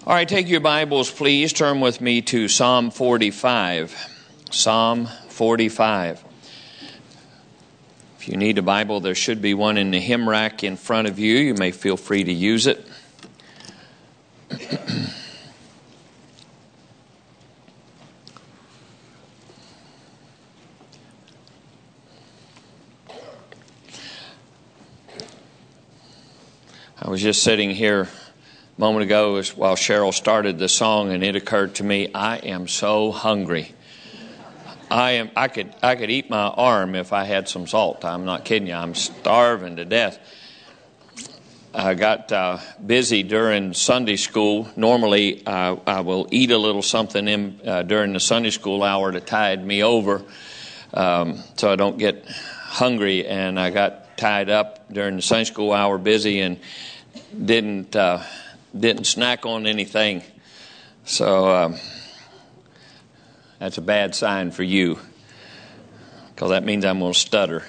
All right, take your Bibles, please. Turn with me to Psalm 45. Psalm 45. If you need a Bible, there should be one in the hymn rack in front of you. You may feel free to use it. I was just sitting here a moment ago while Cheryl started the song, and it occurred to me, I am so hungry. I could eat my arm if I had some salt. I'm not kidding you. I'm starving to death. I got busy during Sunday school. Normally, I will eat a little something during the Sunday school hour to tide me over, so I don't get hungry. And I got tied up during the Sunday school hour, busy, and didn't snack on anything. So that's a bad sign for you, because that means I'm going to stutter.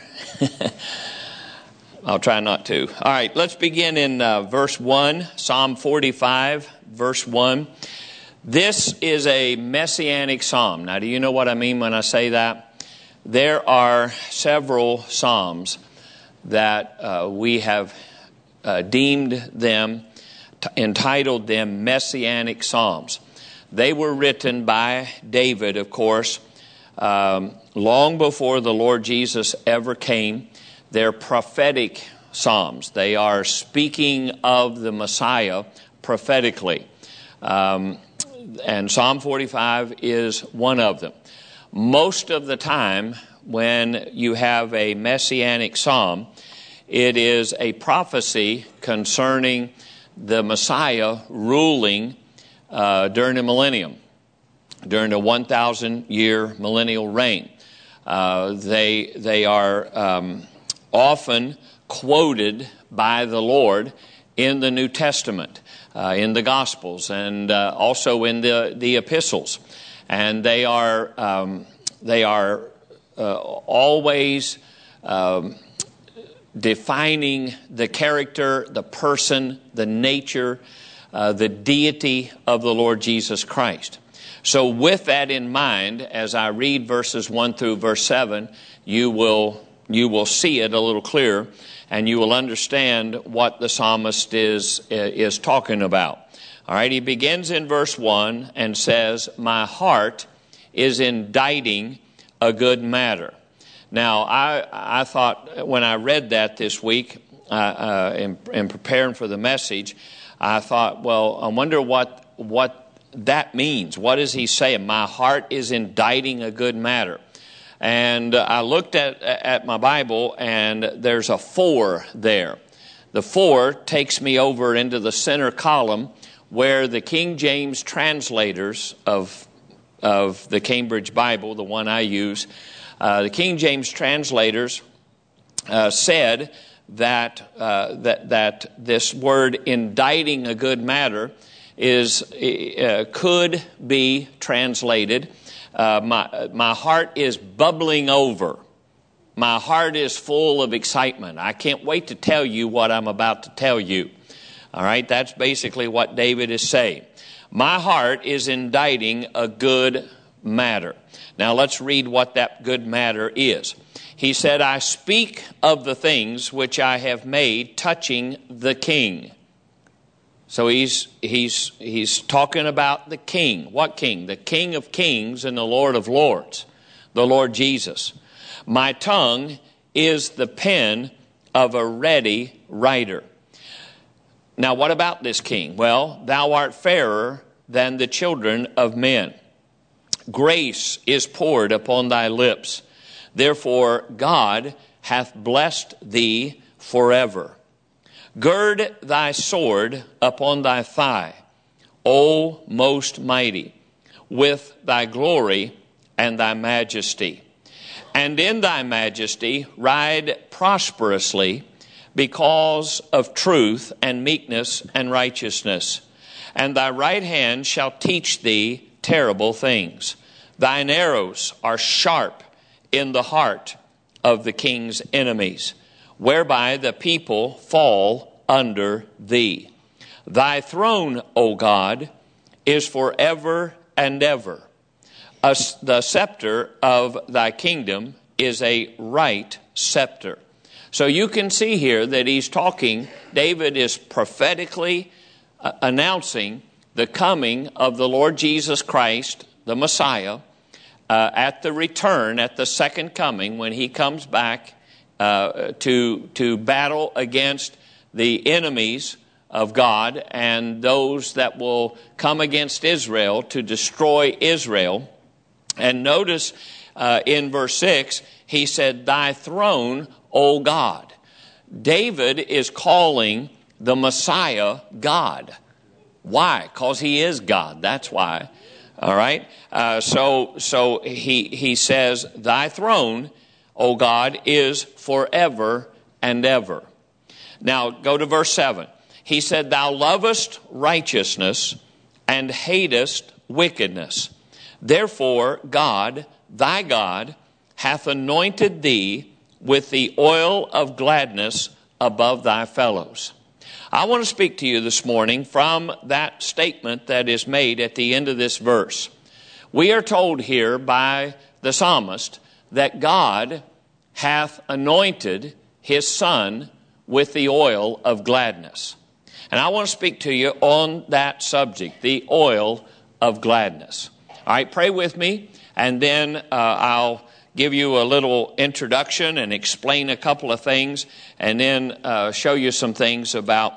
I'll try not to. All right, let's begin in verse 1, Psalm 45, verse 1. This is a messianic psalm. Now, do you know what I mean when I say that? There are several psalms that we have deemed them, entitled them Messianic Psalms. They were written by David, of course, long before the Lord Jesus ever came. They're prophetic psalms. They are speaking of the Messiah prophetically. And Psalm 45 is one of them. Most of the time when you have a Messianic psalm, it is a prophecy concerning the Messiah ruling during the millennium, during the 1,000-year millennial reign. They are often quoted by the Lord in the New Testament, in the Gospels, and also in the epistles. And they are always defining the character, the person, the nature, the deity of the Lord Jesus Christ. So with that in mind, as I read verses 1 through verse 7, you will see it a little clearer, and you will understand what the psalmist is talking about. All right, he begins in verse 1 and says, "My heart is inditing a good matter." Now, I thought when I read that this week, in preparing for the message, I thought, well, I wonder what that means. What is he saying? My heart is inditing a good matter. And I looked at my Bible, and there's a 4 there. The 4 takes me over into the center column where the King James translators of the Cambridge Bible, the one I use, the King James translators said that this word inditing a good matter could be translated, my heart is bubbling over. My heart is full of excitement. I can't wait to tell you what I'm about to tell you. All right, that's basically what David is saying. My heart is inditing a good matter. Now let's read what that good matter is. He said, "I speak of the things which I have made touching the King." So he's talking about the King. What King? The King of Kings and the Lord of Lords, the Lord Jesus. "My tongue is the pen of a ready writer." Now what about this King? Well, "Thou art fairer than the children of men. Grace is poured upon thy lips. Therefore God hath blessed thee forever. Gird thy sword upon thy thigh, O most mighty, with thy glory and thy majesty. And in thy majesty ride prosperously, because of truth and meekness and righteousness. And thy right hand shall teach thee terrible things. Thine arrows are sharp in the heart of the king's enemies, whereby the people fall under thee. Thy throne, O God, is forever and ever. The scepter of thy kingdom is a right scepter. So you can see here that he's talking, David is prophetically announcing the coming of the Lord Jesus Christ, the Messiah, at the return, at the second coming, when he comes back to battle against the enemies of God and those that will come against Israel to destroy Israel. And notice in verse 6, he said, thy throne, O God. David is calling the Messiah God. Why? Because he is God. That's why. All right. So he says, thy throne, O God, is forever and ever. Now go to verse 7. He said, thou lovest righteousness and hatest wickedness. Therefore, God, thy God, hath anointed thee with the oil of gladness above thy fellows. I want to speak to you this morning from that statement that is made at the end of this verse. We are told here by the psalmist that God hath anointed his son with the oil of gladness. And I want to speak to you on that subject, the oil of gladness. All right, pray with me, and then I'll give you a little introduction and explain a couple of things, and then show you some things about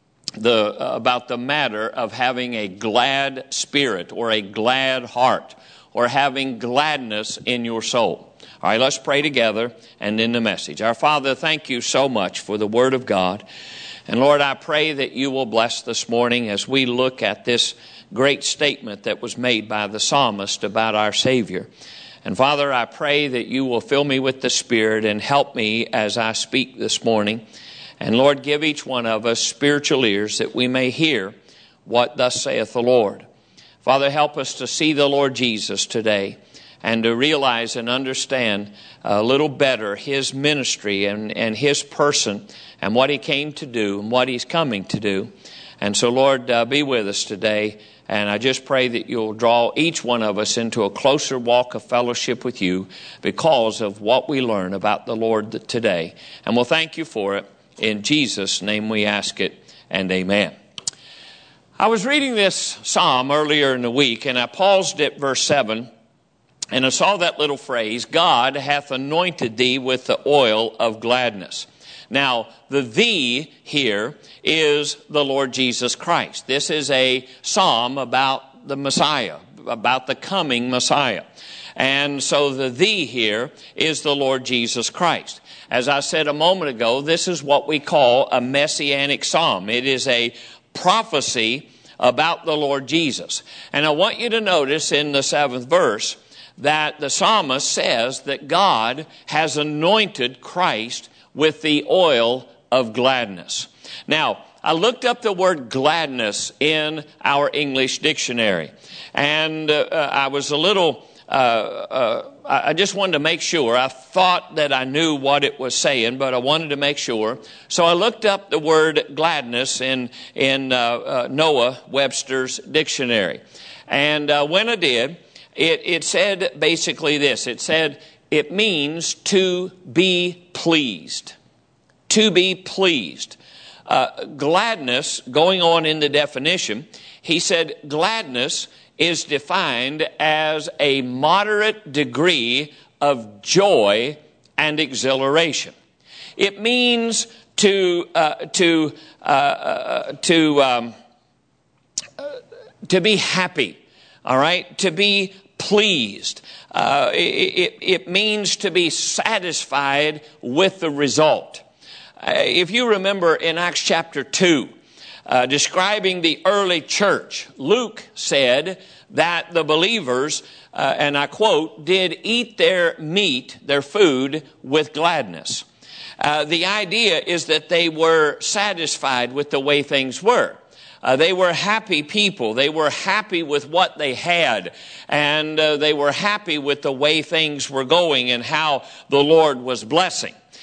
the matter of having a glad spirit or a glad heart or having gladness in your soul. All right, let's pray together and then the message. Our Father, thank you so much for the Word of God. And Lord, I pray that you will bless this morning as we look at this great statement that was made by the psalmist about our Savior. And Father, I pray that you will fill me with the Spirit and help me as I speak this morning. And Lord, give each one of us spiritual ears that we may hear what thus saith the Lord. Father, help us to see the Lord Jesus today and to realize and understand a little better his ministry and his person and what he came to do and what he's coming to do. And so, Lord, be with us today. And I just pray that you'll draw each one of us into a closer walk of fellowship with you because of what we learn about the Lord today. And we'll thank you for it. In Jesus' name we ask it, and amen. I was reading this psalm earlier in the week, and I paused at verse 7, and I saw that little phrase, God hath anointed thee with the oil of gladness. Now, the thee here is the Lord Jesus Christ. This is a psalm about the Messiah, about the coming Messiah. And so the thee here is the Lord Jesus Christ. As I said a moment ago, this is what we call a messianic psalm. It is a prophecy about the Lord Jesus. And I want you to notice in the 7th verse that the psalmist says that God has anointed Christ with the oil of gladness. Now, I looked up the word gladness in our English dictionary, and I was a little... I just wanted to make sure. I thought that I knew what it was saying, but I wanted to make sure. So I looked up the word gladness in Noah Webster's dictionary. And when I did, it said basically this. It said it means to be pleased. To be pleased. Gladness, going on in the definition, he said gladness is defined as a moderate degree of joy and exhilaration. It means to be happy, all right, to be pleased. It means to be satisfied with the result. If you remember in Acts chapter 2, describing the early church, Luke said that the believers, and I quote, did eat their meat, their food, with gladness. The idea is that they were satisfied with the way things were. They were happy people. They were happy with what they had. And they were happy with the way things were going and how the Lord was blessing.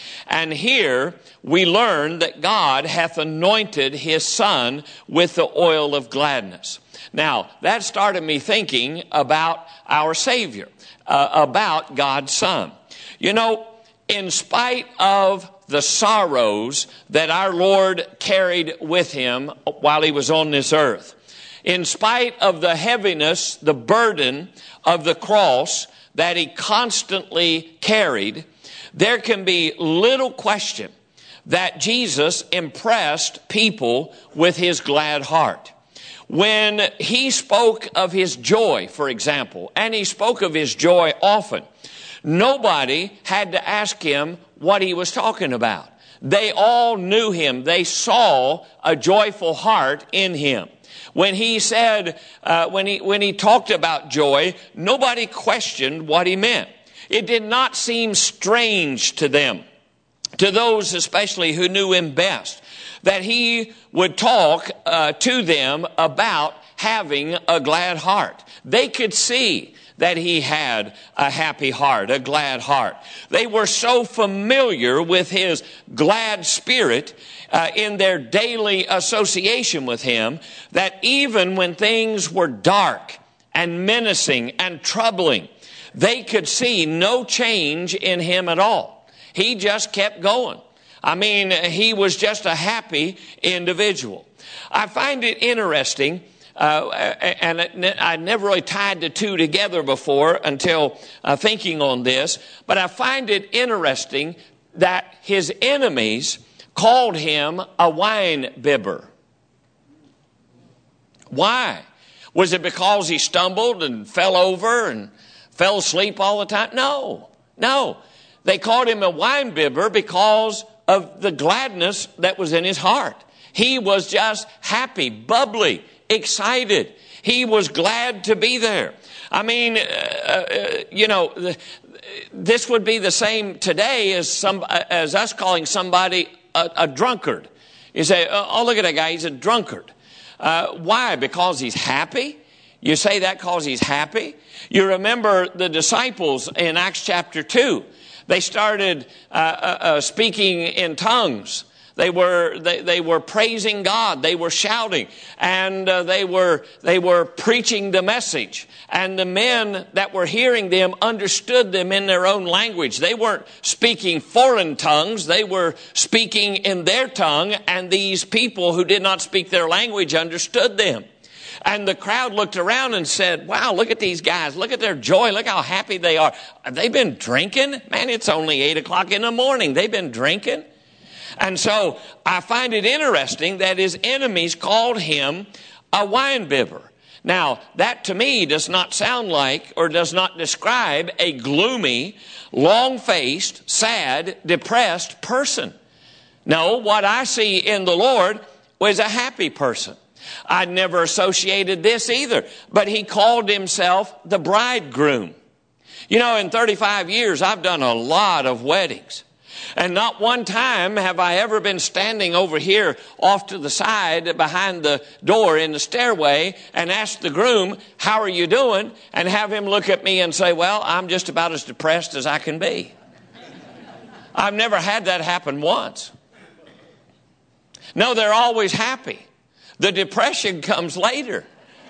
And here we learn that God hath anointed his Son with the oil of gladness. Now, that started me thinking about our Savior, about God's Son. You know, in spite of the sorrows that our Lord carried with him while he was on this earth, in spite of the heaviness, the burden of the cross that he constantly carried, there can be little question that Jesus impressed people with his glad heart. When he spoke of his joy, for example, and he spoke of his joy often, nobody had to ask him what he was talking about. They all knew him. They saw a joyful heart in him. When he said, when he talked about joy, nobody questioned what he meant. It did not seem strange to them, to those especially who knew him best, that he would talk to them about having a glad heart. They could see that he had a happy heart, a glad heart. They were so familiar with his glad spirit in their daily association with him that even when things were dark and menacing and troubling, they could see no change in him at all. He just kept going. I mean, he was just a happy individual. I find it interesting, and I never really tied the two together before until thinking on this, but I find it interesting that his enemies called him a wine bibber. Why? Was it because he stumbled and fell over and fell asleep all the time? No. They called him a wine bibber because of the gladness that was in his heart. He was just happy, bubbly, excited. He was glad to be there. I mean, this would be the same today as us calling somebody a drunkard. You say, oh, look at that guy, he's a drunkard. Why? Because he's happy? You say that because he's happy? You remember the disciples in Acts chapter 2. They started speaking in tongues. They were praising God. They were shouting, and they were preaching the message. And the men that were hearing them understood them in their own language. They weren't speaking foreign tongues. They were speaking in their tongue, and these people who did not speak their language understood them. And the crowd looked around and said, wow, look at these guys. Look at their joy. Look how happy they are. Have they been drinking? Man, it's only 8 o'clock in the morning. They've been drinking. And so I find it interesting that his enemies called him a wine bibber. Now, that to me does not sound like or does not describe a gloomy, long-faced, sad, depressed person. No, what I see in the Lord was a happy person. I'd never associated this either, but he called himself the bridegroom. You know, in 35 years, I've done a lot of weddings. And not one time have I ever been standing over here off to the side behind the door in the stairway and asked the groom, how are you doing? And have him look at me and say, well, I'm just about as depressed as I can be. I've never had that happen once. No, they're always happy. The depression comes later.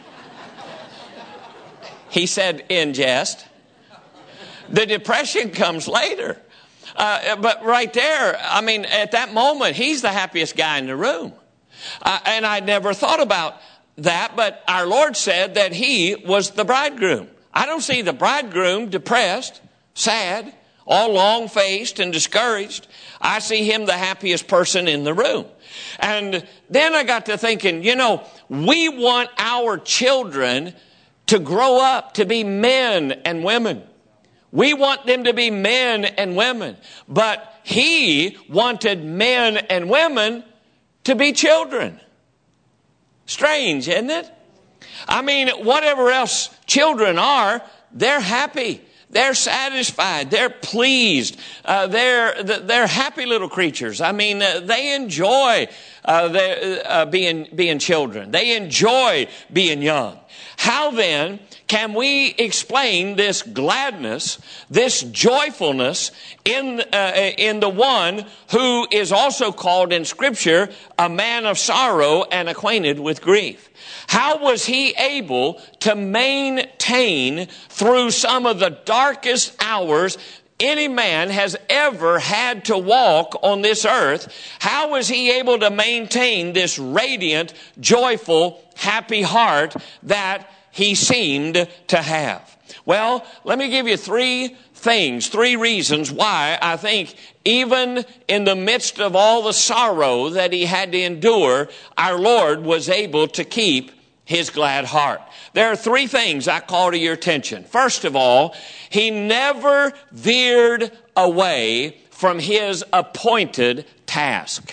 He said in jest. The depression comes later. But right there, I mean, at that moment, he's the happiest guy in the room. And I never thought about that, but our Lord said that he was the bridegroom. I don't see the bridegroom depressed, sad, all long-faced and discouraged. I see him the happiest person in the room. And then I got to thinking, you know, we want our children to grow up to be men and women. We want them to be men and women. But he wanted men and women to be children. Strange, isn't it? I mean, whatever else children are, they're happy. They're satisfied. They're pleased. They're happy little creatures. I mean, they enjoy being children. They enjoy being young. How then can we explain this gladness, this joyfulness in the one who is also called in Scripture a man of sorrow and acquainted with grief? How was he able to maintain through some of the darkest hours any man has ever had to walk on this earth? How was he able to maintain this radiant, joyful, happy heart that he seemed to have? Well, let me give you three reasons why I think even in the midst of all the sorrow that he had to endure, our Lord was able to keep his glad heart. There are three things I call to your attention. First of all, he never veered away from his appointed task.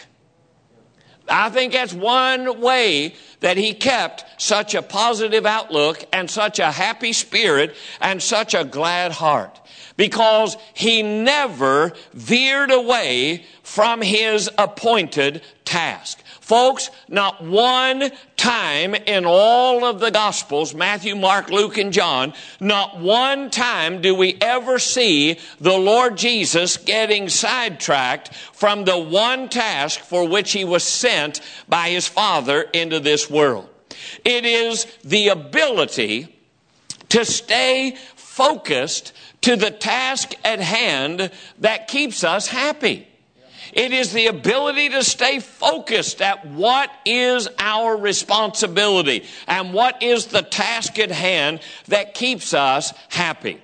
I think that's one way that he kept such a positive outlook and such a happy spirit and such a glad heart. Because he never veered away from his appointed task. Folks, not one time in all of the Gospels, Matthew, Mark, Luke, and John, not one time do we ever see the Lord Jesus getting sidetracked from the one task for which he was sent by his Father into this world. It is the ability to stay focused to the task at hand that keeps us happy. It is the ability to stay focused at what is our responsibility and what is the task at hand that keeps us happy.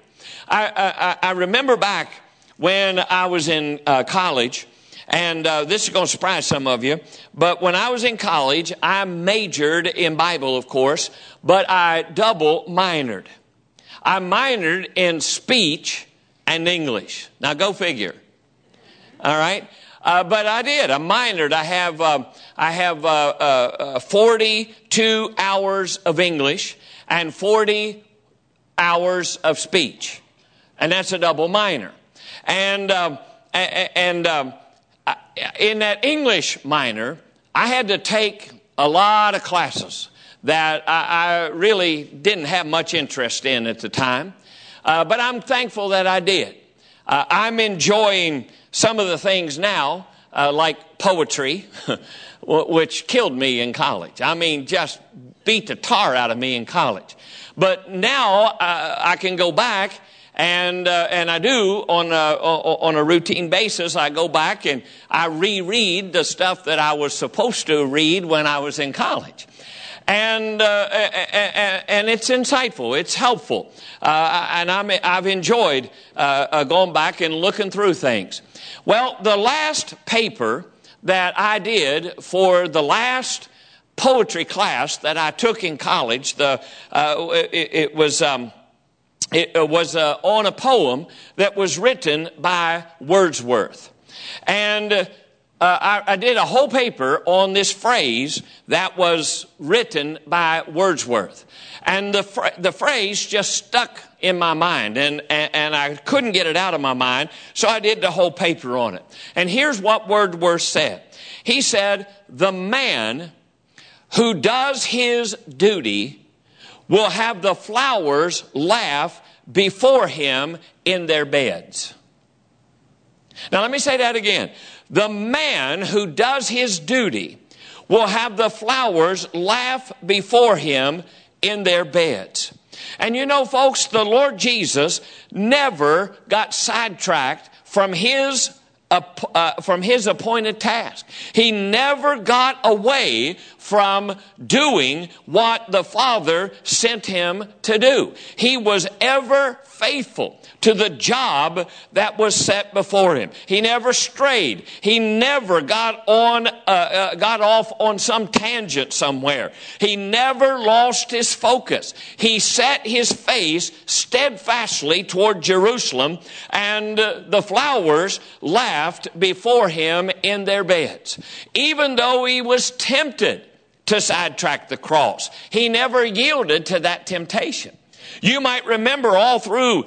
I remember back when I was in college, and this is going to surprise some of you, but when I was in college, I majored in Bible, of course, but I double minored. I minored in speech and English. Now go figure. All right. But I did. I minored. I have 42 hours of English and 40 hours of speech, and that's a double minor. And in that English minor, I had to take a lot of classes that I really didn't have much interest in at the time, but I'm thankful that I did. I'm enjoying some of the things now, like poetry, which killed me in college. I mean, just beat the tar out of me in college. But now I can go back, and I do on a routine basis. I go back and I reread the stuff that I was supposed to read when I was in college. And it's insightful. It's helpful. And I've enjoyed going back and looking through things. Well, the last paper that I did for the last poetry class that I took in college, it was on a poem that was written by Wordsworth. And I did a whole paper on this phrase that was written by Wordsworth. And the phrase just stuck in my mind, and I couldn't get it out of my mind, so I did the whole paper on it. And here's what Wordsworth said. He said, "The man who does his duty will have the flowers laugh before him in their beds." Now let me say that again. The man who does his duty will have the flowers laugh before him in their beds. And you know, folks, the Lord Jesus never got sidetracked from his appointed task. He never got away from doing what the Father sent him to do. He was ever faithful to the job that was set before him. He never strayed. He never got off on some tangent somewhere. He never lost his focus. He set his face steadfastly toward Jerusalem, and the flowers laughed before him in their beds. Even though he was tempted to sidetrack the cross, he never yielded to that temptation. You might remember all through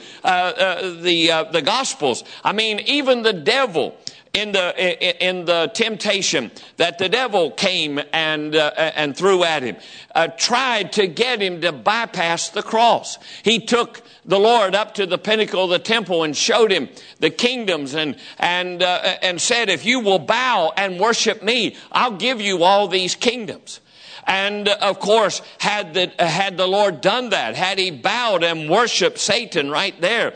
the Gospels. I mean, even the devil in the temptation that the devil came and threw at him, tried to get him to bypass the cross. He took the Lord up to the pinnacle of the temple and showed him the kingdoms and said, if you will bow and worship me, I'll give you all these kingdoms. And of course, had the Lord done that, had he bowed and worshiped Satan right there,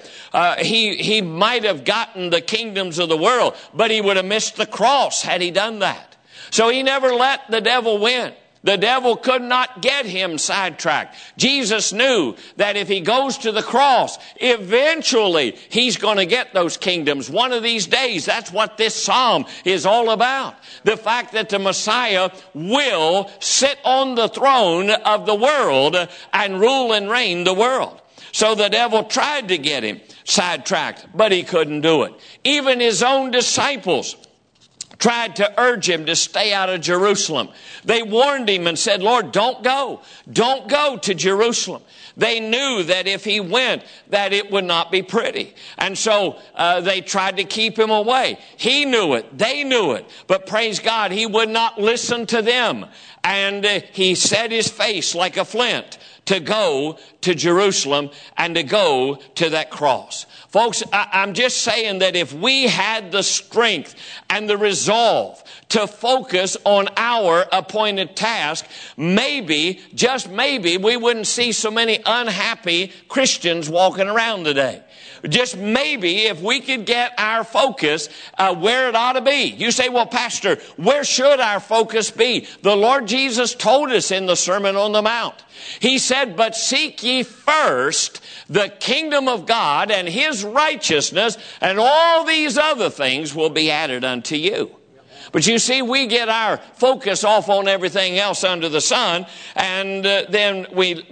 he might have gotten the kingdoms of the world, but he would have missed the cross had he done that. So he never let the devil win. The devil could not get him sidetracked. Jesus knew that if he goes to the cross, eventually he's going to get those kingdoms. One of these days, that's what this psalm is all about. The fact that the Messiah will sit on the throne of the world and rule and reign the world. So the devil tried to get him sidetracked, but he couldn't do it. Even his own disciples tried to urge him to stay out of Jerusalem. They warned him and said, Lord, don't go. Don't go to Jerusalem. They knew that if he went, that it would not be pretty. And so they tried to keep him away. He knew it. They knew it. But praise God, he would not listen to them. And he set his face like a flint to go to Jerusalem and to go to that cross. Folks, I'm just saying that if we had the strength and the resolve to focus on our appointed task, maybe, just maybe, we wouldn't see so many unhappy Christians walking around today. Just maybe if we could get our focus where it ought to be. You say, well, Pastor, where should our focus be? The Lord Jesus told us in the Sermon on the Mount. He said, but seek ye first the kingdom of God and his righteousness, and all these other things will be added unto you. But you see, we get our focus off on everything else under the sun, and then we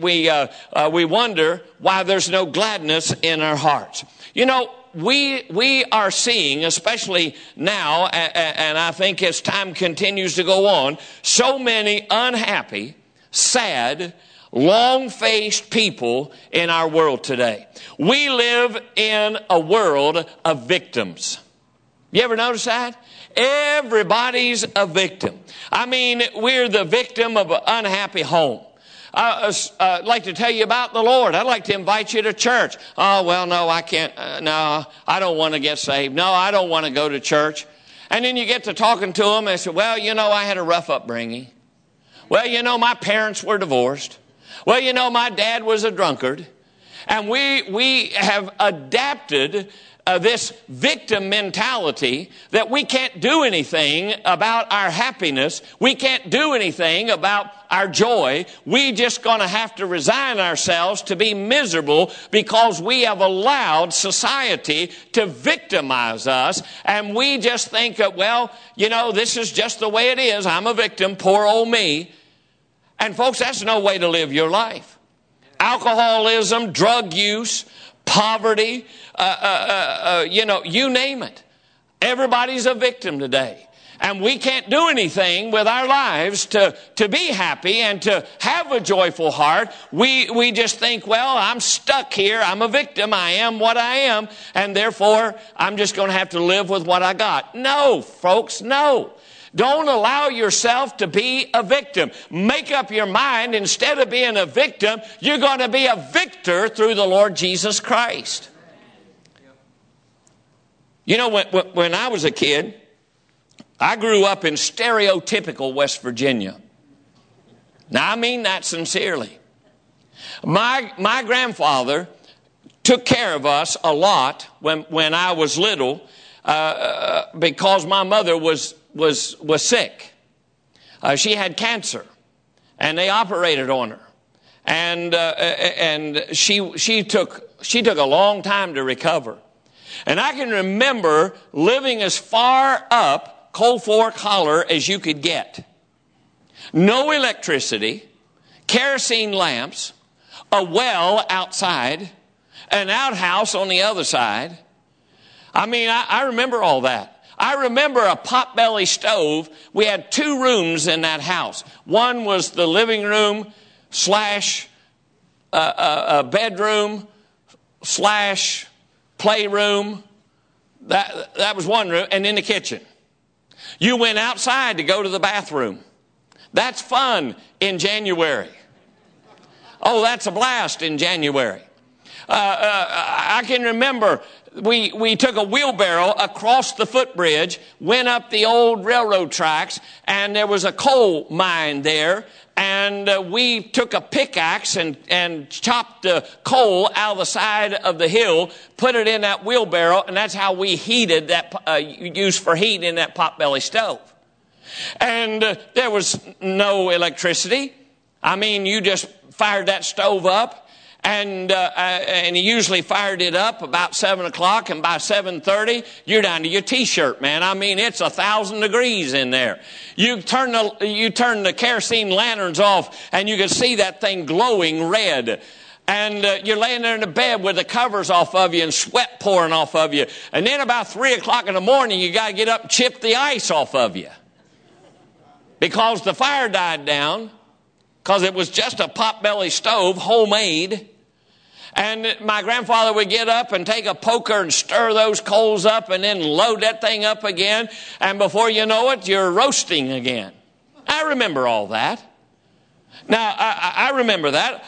wonder why there's no gladness in our hearts. You know, we are seeing, especially now, and I think as time continues to go on, so many unhappy, sad, long-faced people in our world today. We live in a world of victims. You ever notice that? Everybody's a victim. I mean, we're the victim of an unhappy home. I'd like to tell you about the Lord. I'd like to invite you to church. Oh, well, no, I can't. No, I don't want to get saved. No, I don't want to go to church. And then you get to talking to them. They say, well, you know, I had a rough upbringing. Well, you know, my parents were divorced. Well, you know, my dad was a drunkard. And we have adapted this victim mentality that we can't do anything about our happiness. We can't do anything about our joy. We just going to have to resign ourselves to be miserable because we have allowed society to victimize us. And we just think that, well, you know, this is just the way it is. I'm a victim. Poor old me. And folks, that's no way to live your life. Alcoholism, drug use, poverty, you know, you name it. Everybody's a victim today. And we can't do anything with our lives to be happy and to have a joyful heart. We just think, well, I'm stuck here. I'm a victim. I am what I am. And therefore, I'm just going to have to live with what I got. No, folks, no. Don't allow yourself to be a victim. Make up your mind, instead of being a victim, you're going to be a victor through the Lord Jesus Christ. You know, when I was a kid, I grew up in stereotypical West Virginia. Now, I mean that sincerely. My grandfather took care of us a lot when I was little because my mother was sick. She had cancer, and they operated on her, and she took a long time to recover. And I can remember living as far up Cold Fork Holler as you could get. No electricity, kerosene lamps, a well outside, an outhouse on the other side. I mean, I remember all that. I remember a potbelly stove. We had 2 rooms in that house. One was the living room / a bedroom / playroom. That was one room, and then the kitchen. You went outside to go to the bathroom. That's fun in January. Oh, that's a blast in January. I can remember we took a wheelbarrow across the footbridge, went up the old railroad tracks, and there was a coal mine there. And we took a pickaxe and chopped the coal out of the side of the hill, put it in that wheelbarrow, and that's how we heated that, used for heat in that potbelly stove. And there was no electricity. I mean, you just fired that stove up. And he usually fired it up about 7 o'clock, and by 7:30, you're down to your T-shirt, man. I mean, it's 1,000 degrees in there. You turn the kerosene lanterns off, and you can see that thing glowing red. And you're laying there in the bed with the covers off of you and sweat pouring off of you. And then about 3 o'clock in the morning, you got to get up and chip the ice off of you. Because the fire died down. Because it was just a potbelly stove, homemade. And my grandfather would get up and take a poker and stir those coals up and then load that thing up again. And before you know it, you're roasting again. I remember all that. Now, I remember that.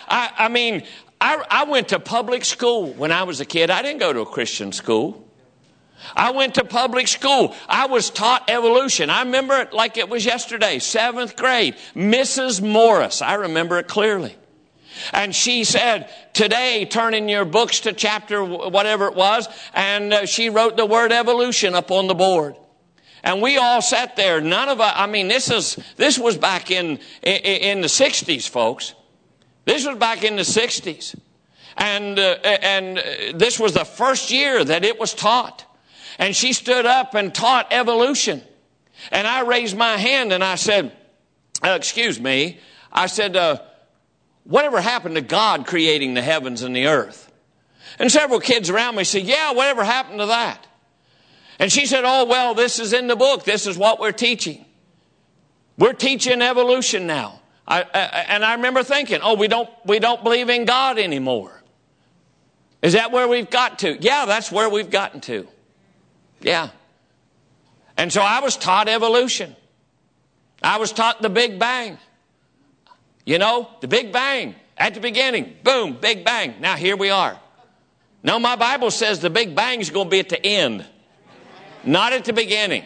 I went to public school when I was a kid. I didn't go to a Christian school. I went to public school. I was taught evolution. I remember it like it was yesterday, 7th grade. Mrs. Morris, I remember it clearly. And she said, today, turn in your books to chapter whatever it was. And she wrote the word evolution up on the board. And we all sat there. None of us, I mean, this was back in the 60s, folks. This was back in the 60s. And this was the first year that it was taught. And she stood up and taught evolution. And I raised my hand and I said, excuse me. I said, whatever happened to God creating the heavens and the earth? And several kids around me said, yeah, whatever happened to that? And she said, oh, well, this is in the book. This is what we're teaching. We're teaching evolution now. And I remember thinking, oh, we don't believe in God anymore. Is that where we've got to? Yeah, that's where we've gotten to. Yeah. And so I was taught evolution. I was taught the Big Bang. You know, the Big Bang. At the beginning, boom, Big Bang. Now here we are. No, my Bible says the Big Bang is going to be at the end. Not at the beginning.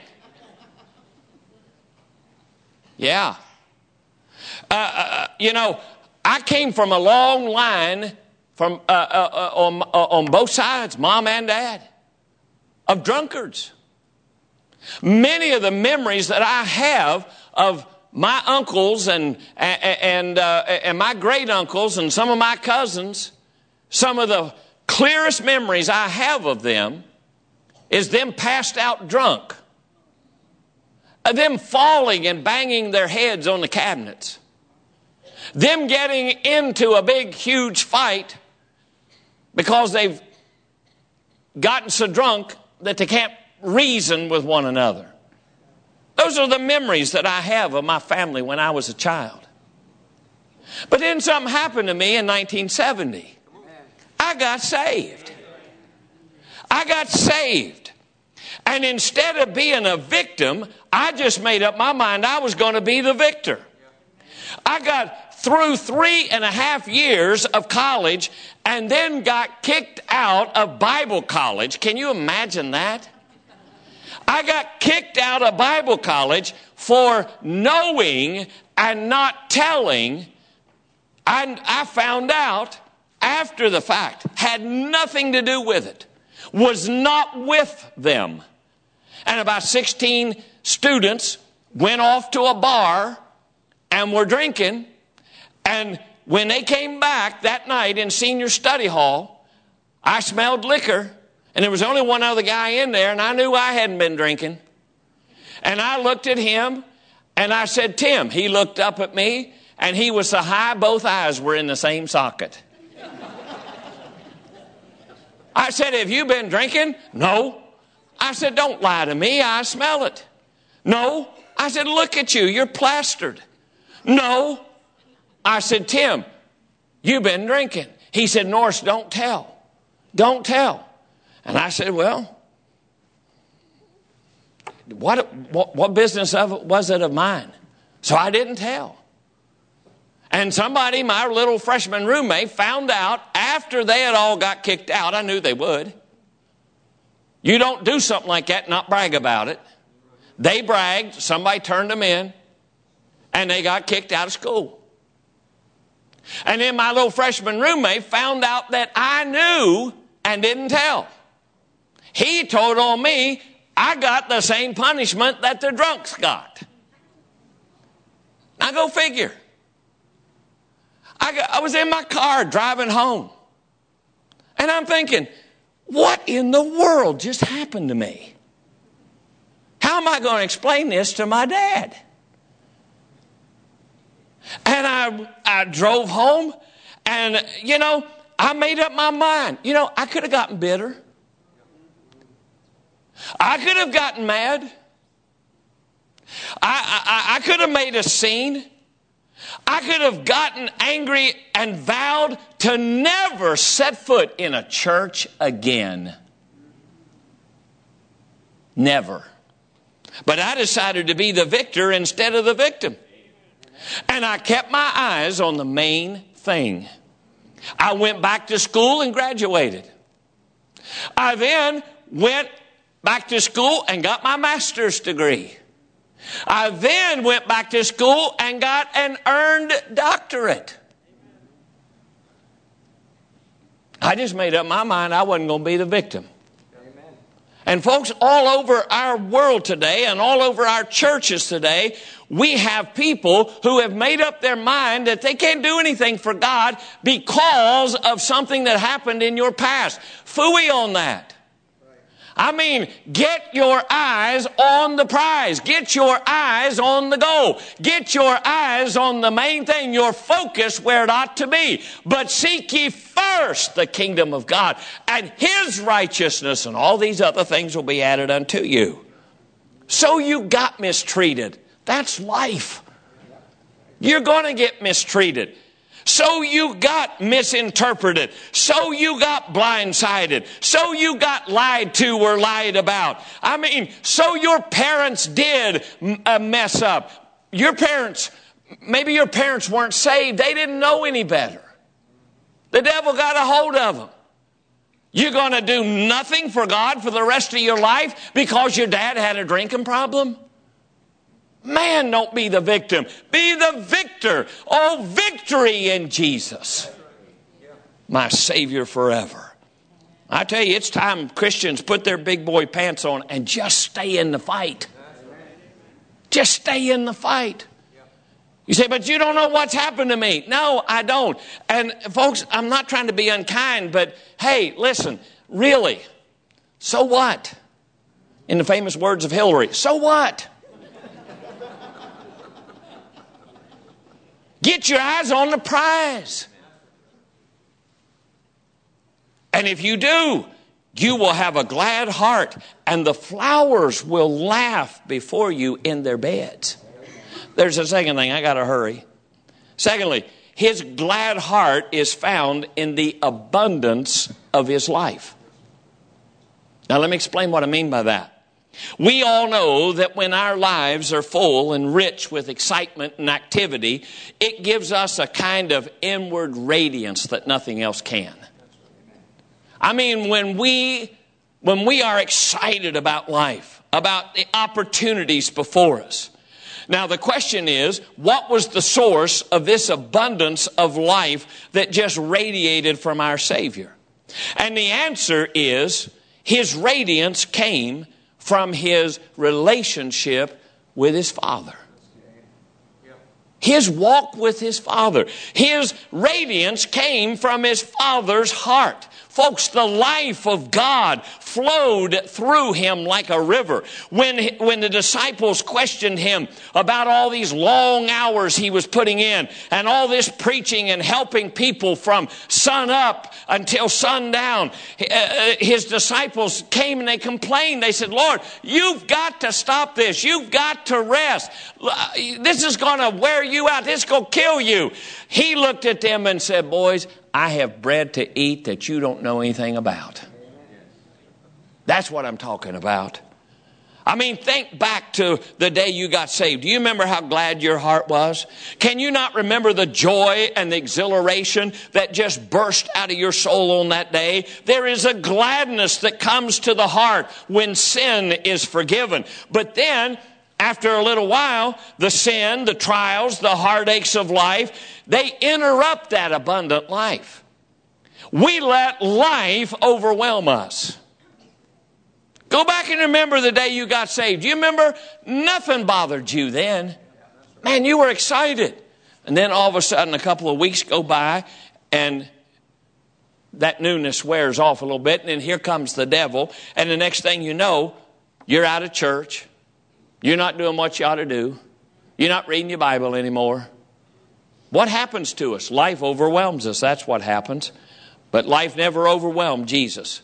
Yeah. You know, I came from a long line from on both sides, mom and dad, of drunkards. Many of the memories that I have of my uncles and my great uncles and some of my cousins, some of the clearest memories I have of them is them passed out drunk, them falling and banging their heads on the cabinets, them getting into a big, huge fight because they've gotten so drunk that they can't reason with one another. Those are the memories that I have of my family when I was a child. But then something happened to me in 1970. I got saved. I got saved. And instead of being a victim, I just made up my mind I was going to be the victor. I got through 3.5 years of college and then got kicked out of Bible college. Can you imagine that? I got kicked out of Bible college for knowing and not telling. I found out after the fact, had nothing to do with it, was not with them. And about 16 students went off to a bar and were drinking. And when they came back that night in senior study hall, I smelled liquor. And there was only one other guy in there, and I knew I hadn't been drinking. And I looked at him, and I said, Tim. He looked up at me, and he was so high, both eyes were in the same socket. I said, have you been drinking? No. I said, don't lie to me. I smell it. No. I said, look at you. You're plastered. No. I said, Tim, You've been drinking. He said, Norris, don't tell. Don't tell. And I said, well, what business was it of mine? So I didn't tell. And somebody, my little freshman roommate, found out after they had all got kicked out. I knew they would. You don't do something like that and not brag about it. They bragged, somebody turned them in, and they got kicked out of school. And then my little freshman roommate found out that I knew and didn't tell. He told on me, I got the same punishment that the drunks got. Now go figure. I was in my car driving home. And I'm thinking, what in the world just happened to me? How am I going to explain this to my dad? And I drove home and, I made up my mind. I could have gotten bitter. I could have gotten mad. I could have made a scene. I could have gotten angry and vowed to never set foot in a church again. Never. But I decided to be the victor instead of the victim. And I kept my eyes on the main thing. I went back to school and graduated. I then went back to school and got my master's degree. I then went back to school and got an earned doctorate. I just made up my mind I wasn't going to be the victim. Amen. And folks, all over our world today and all over our churches today, we have people who have made up their mind that they can't do anything for God because of something that happened in your past. Phooey on that. I mean, get your eyes on the prize. Get your eyes on the goal. Get your eyes on the main thing, your focus where it ought to be. But seek ye first the kingdom of God and His righteousness, and all these other things will be added unto you. So you got mistreated. That's life. You're going to get mistreated. So you got misinterpreted. So you got blindsided. So you got lied to or lied about. I mean, so your parents did mess up. Maybe your parents weren't saved. They didn't know any better. The devil got a hold of them. You're going to do nothing for God for the rest of your life because your dad had a drinking problem? Man, don't be the victim. Be the victor. Oh, victory in Jesus, my Savior forever. I tell you, it's time Christians put their big boy pants on and just stay in the fight. Just stay in the fight. You say, but you don't know what's happened to me. No, I don't. And folks, I'm not trying to be unkind, but hey, listen, really, so what? In the famous words of Hillary, so what? Get your eyes on the prize. And if you do, you will have a glad heart, and the flowers will laugh before you in their beds. There's a second thing. I got to hurry. Secondly, His glad heart is found in the abundance of His life. Now, let me explain what I mean by that. We all know that when our lives are full and rich with excitement and activity, it gives us a kind of inward radiance that nothing else can. I mean, when we are excited about life, about the opportunities before us. Now, the question is, what was the source of this abundance of life that just radiated from our Savior? And the answer is, His radiance came from His relationship with His Father. His walk with His Father. His radiance came from His Father's heart. Folks, the life of God flowed through him like a river. When the disciples questioned him about all these long hours he was putting in and all this preaching and helping people from sun up until sundown, his disciples came and they complained. They said, Lord, you've got to stop this. You've got to rest. This is going to wear you out. This is going to kill you. He looked at them and said, boys, I have bread to eat that you don't know anything about. That's what I'm talking about. I mean, think back to the day you got saved. Do you remember how glad your heart was? Can you not remember the joy and the exhilaration that just burst out of your soul on that day? There is a gladness that comes to the heart when sin is forgiven. But then, after a little while, the sin, the trials, the heartaches of life, they interrupt that abundant life. We let life overwhelm us. Go back and remember the day you got saved. Do you remember? Nothing bothered you then. Man, you were excited. And then all of a sudden, a couple of weeks go by, and that newness wears off a little bit, and then here comes the devil, and the next thing you know, you're out of church. You're not doing what you ought to do. You're not reading your Bible anymore. What happens to us? Life overwhelms us. That's what happens. But life never overwhelmed Jesus.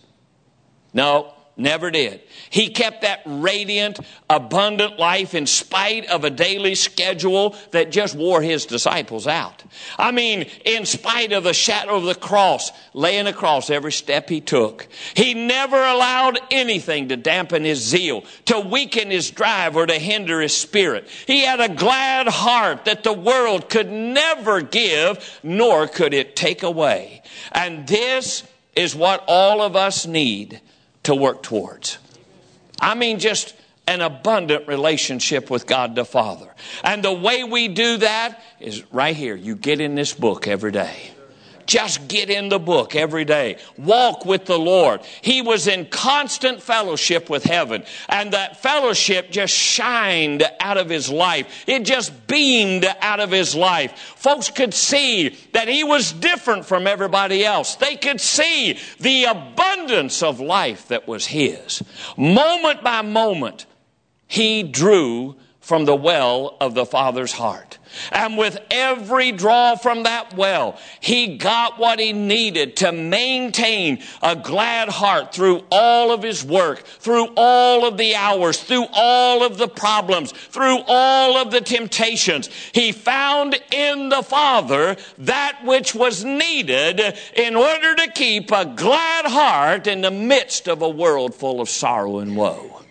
No, never did. He kept that radiant, abundant life in spite of a daily schedule that just wore his disciples out. I mean, in spite of the shadow of the cross, laying across every step he took. He never allowed anything to dampen his zeal, to weaken his drive, or to hinder his spirit. He had a glad heart that the world could never give, nor could it take away. And this is what all of us need to work towards. I mean, just an abundant relationship with God the Father. And the way we do that is right here. You get in this book every day. Just get in the book every day. Walk with the Lord. He was in constant fellowship with heaven. And that fellowship just shined out of his life. It just beamed out of his life. Folks could see that he was different from everybody else. They could see the abundance of life that was his. Moment by moment, he drew from the well of the Father's heart. And with every draw from that well, he got what he needed to maintain a glad heart through all of his work, through all of the hours, through all of the problems, through all of the temptations. He found in the Father that which was needed in order to keep a glad heart in the midst of a world full of sorrow and woe.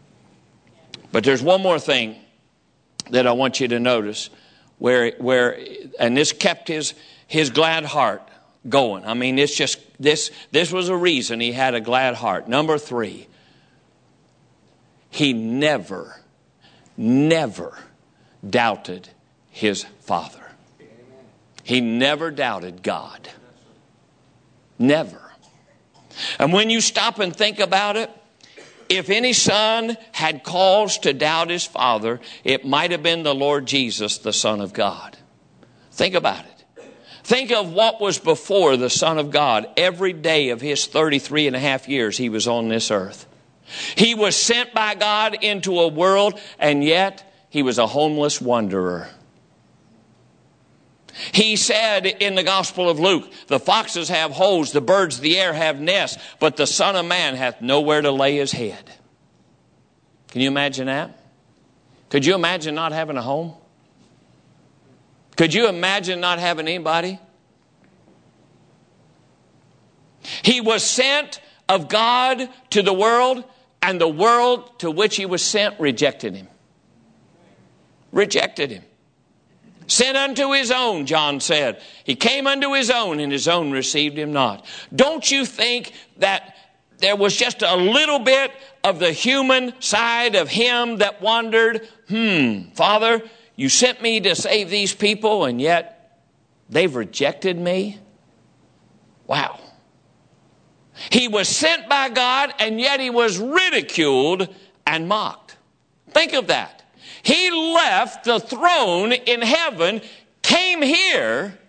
But there's one more thing that I want you to notice. And this kept his glad heart going. I mean, it's just this was a reason he had a glad heart. Number 3, he never doubted his Father. He never doubted God. Never. And when you stop and think about it, if any son had cause to doubt his father, it might have been the Lord Jesus, the Son of God. Think about it. Think of what was before the Son of God every day of his 33 and a half years he was on this earth. He was sent by God into a world, and yet he was a homeless wanderer. He said in the Gospel of Luke, the foxes have holes, the birds of the air have nests, but the Son of Man hath nowhere to lay his head. Can you imagine that? Could you imagine not having a home? Could you imagine not having anybody? He was sent of God to the world, and the world to which he was sent rejected him. Rejected him. Sent unto his own, John said. He came unto his own, and his own received him not. Don't you think that there was just a little bit of the human side of him that wondered, Father, you sent me to save these people, and yet they've rejected me? Wow. He was sent by God, and yet he was ridiculed and mocked. Think of that. He left the throne in heaven, came here,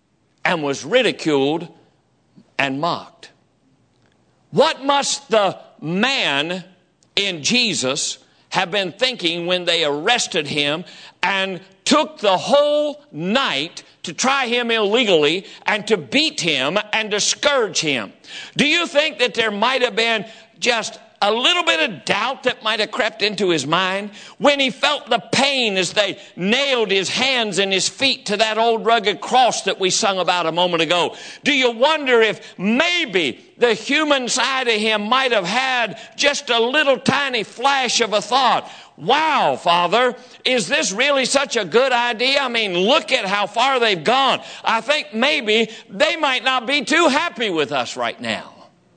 and was ridiculed and mocked. What must the man in Jesus have been thinking when they arrested him and took the whole night to try him illegally and to beat him and to scourge him? Do you think that there might have been just a little bit of doubt that might have crept into his mind when he felt the pain as they nailed his hands and his feet to that old rugged cross that we sung about a moment ago? Do you wonder if maybe the human side of him might have had just a little tiny flash of a thought? Wow, Father, is this really such a good idea? I mean, look at how far they've gone. I think maybe they might not be too happy with us right now.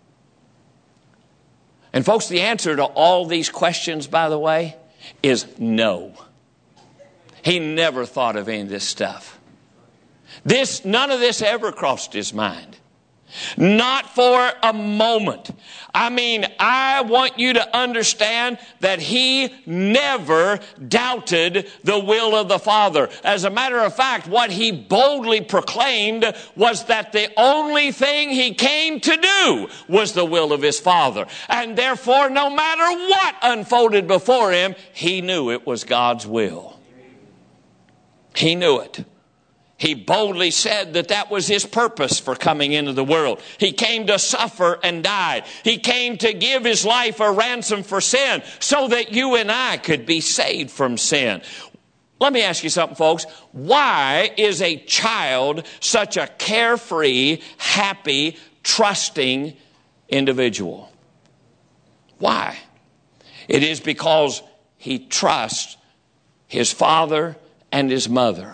And folks, the answer to all these questions, by the way, is no. He never thought of any of this stuff. None of this ever crossed his mind. Not for a moment. I mean, I want you to understand that he never doubted the will of the Father. As a matter of fact, what he boldly proclaimed was that the only thing he came to do was the will of his Father. And therefore, no matter what unfolded before him, he knew it was God's will. He knew it. He boldly said that that was his purpose for coming into the world. He came to suffer and die. He came to give his life a ransom for sin so that you and I could be saved from sin. Let me ask you something, folks. Why is a child such a carefree, happy, trusting individual? Why? It is because he trusts his father and his mother.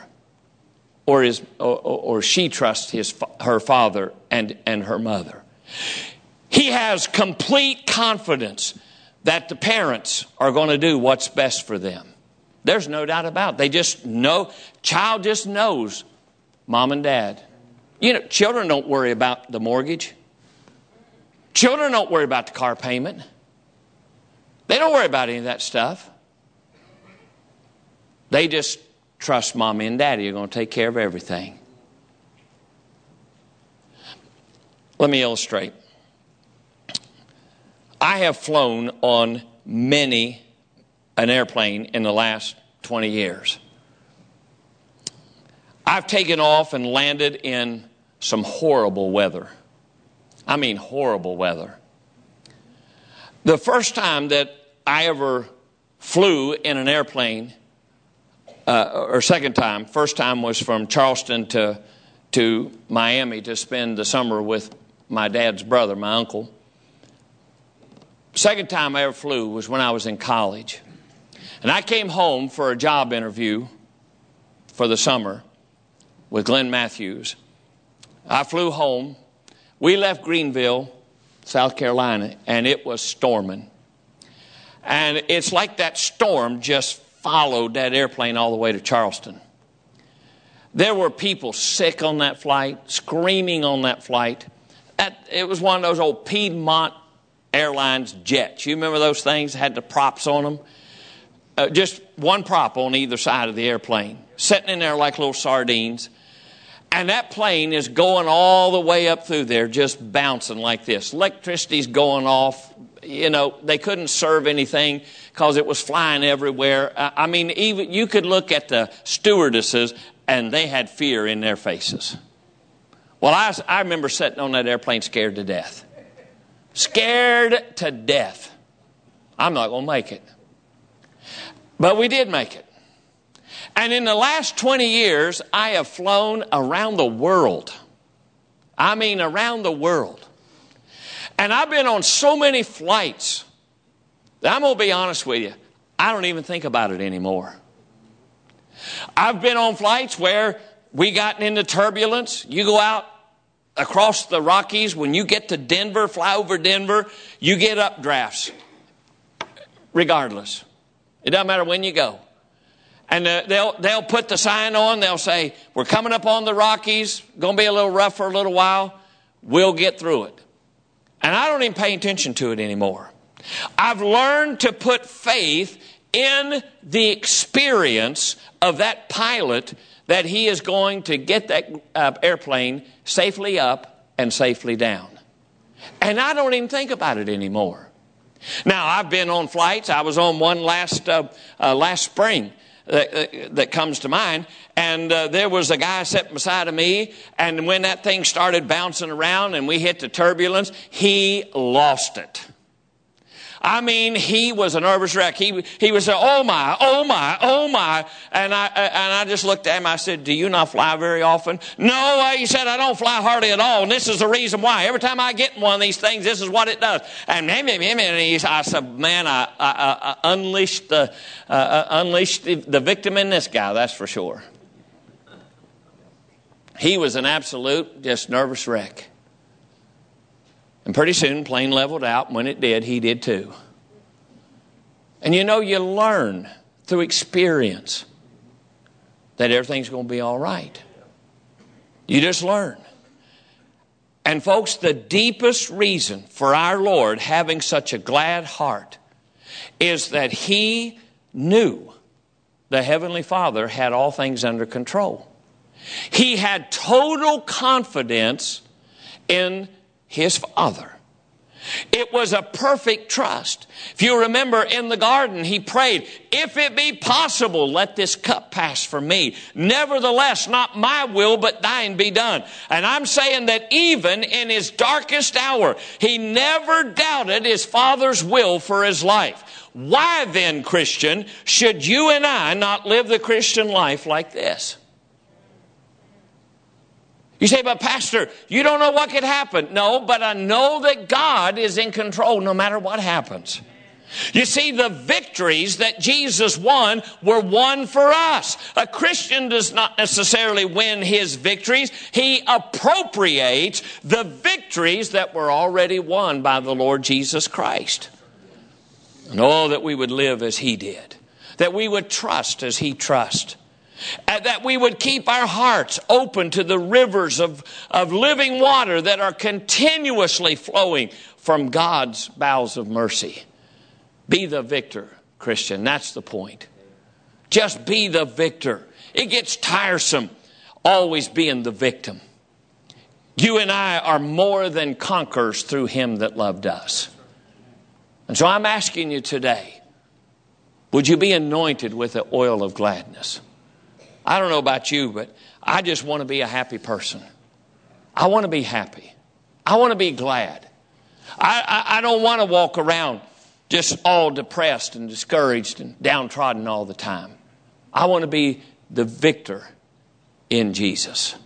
Or she trusts her father and her mother. He has complete confidence that the parents are going to do what's best for them. There's no doubt about it. They just know. Child just knows mom and dad. You know, children don't worry about the mortgage. Children don't worry about the car payment. They don't worry about any of that stuff. They just trust mommy and daddy are going to take care of everything. Let me illustrate. I have flown on an airplane in the last 20 years. I've taken off and landed in some horrible weather. I mean horrible weather. The first time that I ever flew in an airplane, first time was from Charleston to Miami to spend the summer with my dad's brother, my uncle. Second time I ever flew was when I was in college. And I came home for a job interview for the summer with Glenn Matthews. I flew home. We left Greenville, South Carolina, and it was storming. And it's like that storm just followed that airplane all the way to Charleston. There were people sick on that flight, screaming on that flight. It was one of those old Piedmont Airlines jets. You remember those things that had the props on them? Just one prop on either side of the airplane, sitting in there like little sardines. And that plane is going all the way up through there, just bouncing like this. Electricity's going off. You know, they couldn't serve anything because it was flying everywhere. I mean, even you could look at the stewardesses and they had fear in their faces. Well, I remember sitting on that airplane scared to death. Scared to death. I'm not going to make it. But we did make it. And in the last 20 years, I have flown around the world. I mean, around the world. And I've been on so many flights that I'm going to be honest with you, I don't even think about it anymore. I've been on flights where we gotten into turbulence. You go out across the Rockies. When you get to Denver, fly over Denver, you get updrafts. Regardless. It doesn't matter when you go. And they'll put the sign on. They'll say, we're coming up on the Rockies. Going to be a little rough for a little while. We'll get through it. And I don't even pay attention to it anymore. I've learned to put faith in the experience of that pilot that he is going to get that airplane safely up and safely down. And I don't even think about it anymore. Now, I've been on flights. I was on one last spring that comes to mind. And there was a guy sitting beside of me. And when that thing started bouncing around and we hit the turbulence, he lost it. I mean, he was a nervous wreck. He was saying, oh my, oh my, oh my. And I just looked at him. I said, do you not fly very often? No, he said, I don't fly hardly at all. And this is the reason why. Every time I get in one of these things, this is what it does. And I said, man, I unleashed the victim in this guy, that's for sure. He was an absolute just nervous wreck. And pretty soon, plane leveled out. And when it did, he did too. And you learn through experience that everything's going to be all right. You just learn. And folks, the deepest reason for our Lord having such a glad heart is that He knew the Heavenly Father had all things under control. He had total confidence in His Father. It was a perfect trust. If you remember in the garden, He prayed, if it be possible, let this cup pass from me. Nevertheless, not my will, but thine be done. And I'm saying that even in His darkest hour, He never doubted His Father's will for His life. Why then, Christian, should you and I not live the Christian life like this? You say, but Pastor, you don't know what could happen. No, but I know that God is in control no matter what happens. You see, the victories that Jesus won were won for us. A Christian does not necessarily win his victories. He appropriates the victories that were already won by the Lord Jesus Christ. And oh, that we would live as He did. That we would trust as He trusts. And that we would keep our hearts open to the rivers of living water that are continuously flowing from God's bowels of mercy. Be the victor, Christian. That's the point. Just be the victor. It gets tiresome always being the victim. You and I are more than conquerors through Him that loved us. And so I'm asking you today, would you be anointed with the oil of gladness? I don't know about you, but I just want to be a happy person. I want to be happy. I want to be glad. I don't want to walk around just all depressed and discouraged and downtrodden all the time. I want to be the victor in Jesus.